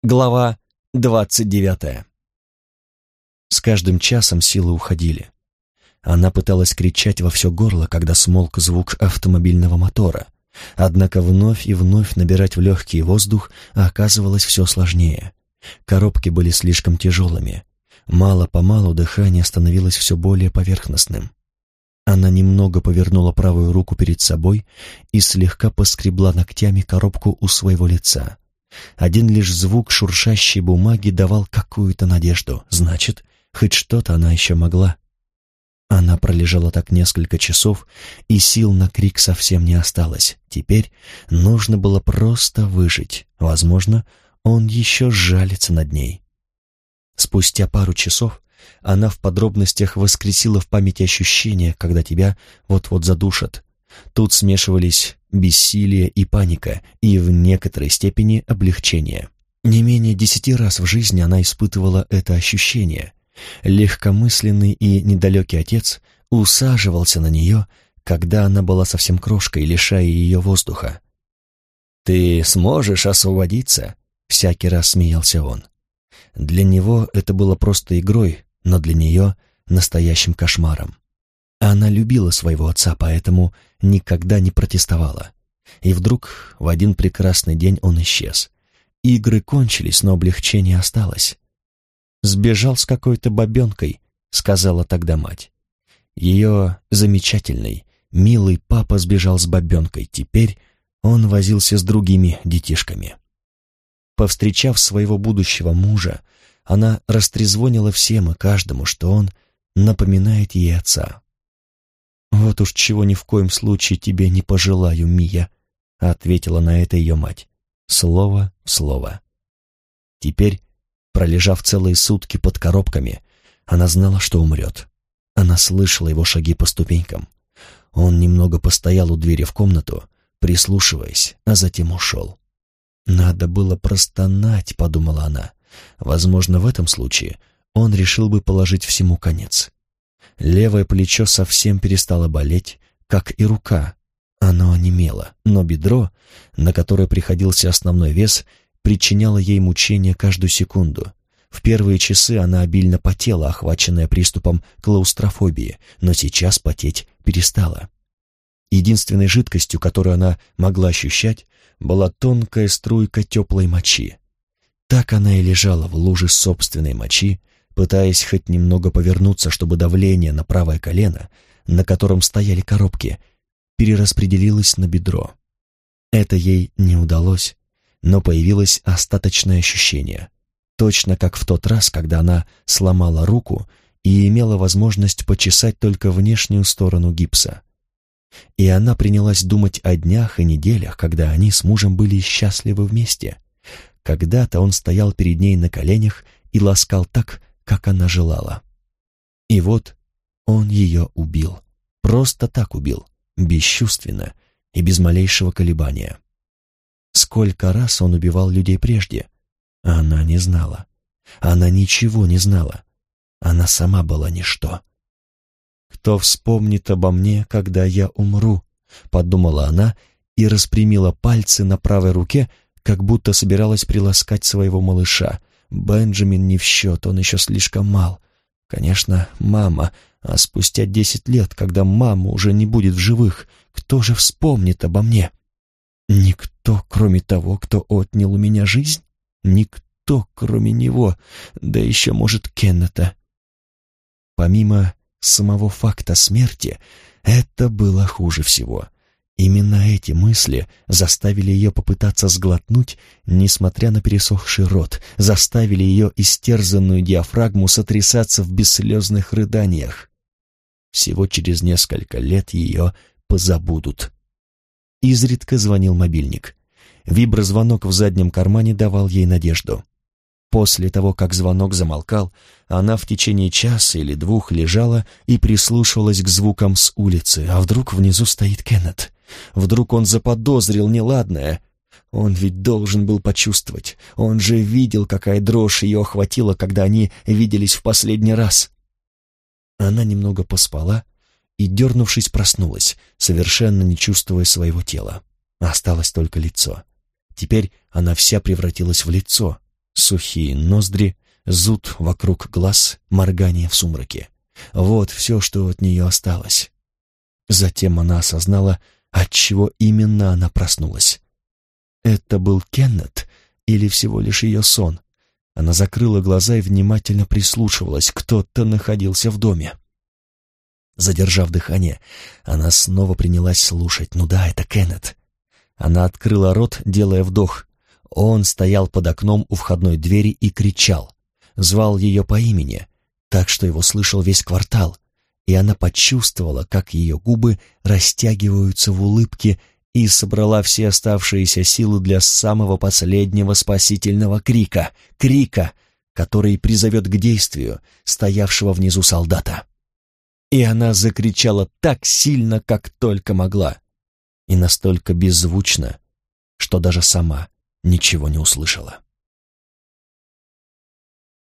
Глава 29. С каждым часом силы уходили. Она пыталась кричать во все горло, когда смолк звук автомобильного мотора, однако вновь и вновь набирать в легкий воздух оказывалось все сложнее. Коробки были слишком тяжелыми. Мало-помалу дыхание становилось все более поверхностным. Она немного повернула правую руку перед собой и слегка поскребла ногтями коробку у своего лица. Один лишь звук шуршащей бумаги давал какую-то надежду. Значит, хоть что-то она еще могла. Она пролежала так несколько часов, и сил на крик совсем не осталось. Теперь нужно было просто выжить. Возможно, он еще сжалится над ней. Спустя пару часов она в подробностях воскресила в памяти ощущения, когда тебя вот-вот задушат. Тут смешивались бессилие и паника, и в некоторой степени облегчение. Не менее 10 раз в жизни она испытывала это ощущение. Легкомысленный и недалекий отец усаживался на нее, когда она была совсем крошкой, лишая ее воздуха. «Ты сможешь освободиться?» — всякий раз смеялся он. Для него это было просто игрой, но для нее — настоящим кошмаром. Она любила своего отца, поэтому никогда не протестовала. И вдруг в один прекрасный день он исчез. Игры кончились, но облегчение осталось. «Сбежал с какой-то бабенкой», — сказала тогда мать. Ее замечательный, милый папа сбежал с бабенкой. Теперь он возился с другими детишками. Повстречав своего будущего мужа, она растрезвонила всем и каждому, что он напоминает ей отца. «Вот уж чего ни в коем случае тебе не пожелаю, Мия», — ответила на это ее мать. Слово в слово. Теперь, пролежав целые сутки под коробками, она знала, что умрет. Она слышала его шаги по ступенькам. Он немного постоял у двери в комнату, прислушиваясь, а затем ушел. «Надо было простонать», — подумала она. Возможно, в этом случае он решил бы положить всему конец. Левое плечо совсем перестало болеть, как и рука. Оно онемело, но бедро, на которое приходился основной вес, причиняло ей мучения каждую секунду. В первые часы она обильно потела, охваченная приступом клаустрофобии, но сейчас потеть перестала. Единственной жидкостью, которую она могла ощущать, была тонкая струйка теплой мочи. Так она и лежала в луже собственной мочи, пытаясь хоть немного повернуться, чтобы давление на правое колено, на котором стояли коробки, перераспределилось на бедро. Это ей не удалось, но появилось остаточное ощущение, точно как в тот раз, когда она сломала руку и имела возможность почесать только внешнюю сторону гипса. И она принялась думать о днях и неделях, когда они с мужем были счастливы вместе. Когда-то он стоял перед ней на коленях и ласкал так, как она желала. И вот он ее убил. Просто так убил, бесчувственно и без малейшего колебания. Сколько раз он убивал людей прежде? Она не знала. Она ничего не знала. Она сама была ничто. «Кто вспомнит обо мне, когда я умру?» — подумала она и распрямила пальцы на правой руке, как будто собиралась приласкать своего малыша. Бенджамин не в счет, он еще слишком мал. Конечно, мама, а спустя 10 лет, когда мама уже не будет в живых, кто же вспомнит обо мне? Никто, кроме того, кто отнял у меня жизнь? Никто, кроме него, да еще, может, Кеннета. Помимо самого факта смерти, это было хуже всего. Именно эти мысли заставили ее попытаться сглотнуть, несмотря на пересохший рот, заставили ее истерзанную диафрагму сотрясаться в бесслезных рыданиях. Всего через несколько лет ее позабудут. Изредка звонил мобильник. Виброзвонок в заднем кармане давал ей надежду. После того, как звонок замолкал, она в течение часа или двух лежала и прислушивалась к звукам с улицы. А вдруг внизу стоит Кеннет? Вдруг он заподозрил неладное? Он ведь должен был почувствовать. Он же видел, какая дрожь ее охватила, когда они виделись в последний раз. Она немного поспала и, дернувшись, проснулась, совершенно не чувствуя своего тела. Осталось только лицо. Теперь она вся превратилась в лицо. Сухие ноздри, зуд вокруг глаз, моргание в сумраке. Вот все, что от нее осталось. Затем она осознала, отчего именно она проснулась. Это был Кеннет или всего лишь ее сон? Она закрыла глаза и внимательно прислушивалась. Кто-то находился в доме. Задержав дыхание, она снова принялась слушать. Ну да, это Кеннет. Она открыла рот, делая вдох. Он стоял под окном у входной двери и кричал. Звал ее по имени, так что его слышал весь квартал. И она почувствовала, как ее губы растягиваются в улыбке, и собрала все оставшиеся силы для самого последнего спасительного крика, который призовет к действию стоявшего внизу солдата. И она закричала так сильно, как только могла, и настолько беззвучно, что даже сама ничего не услышала.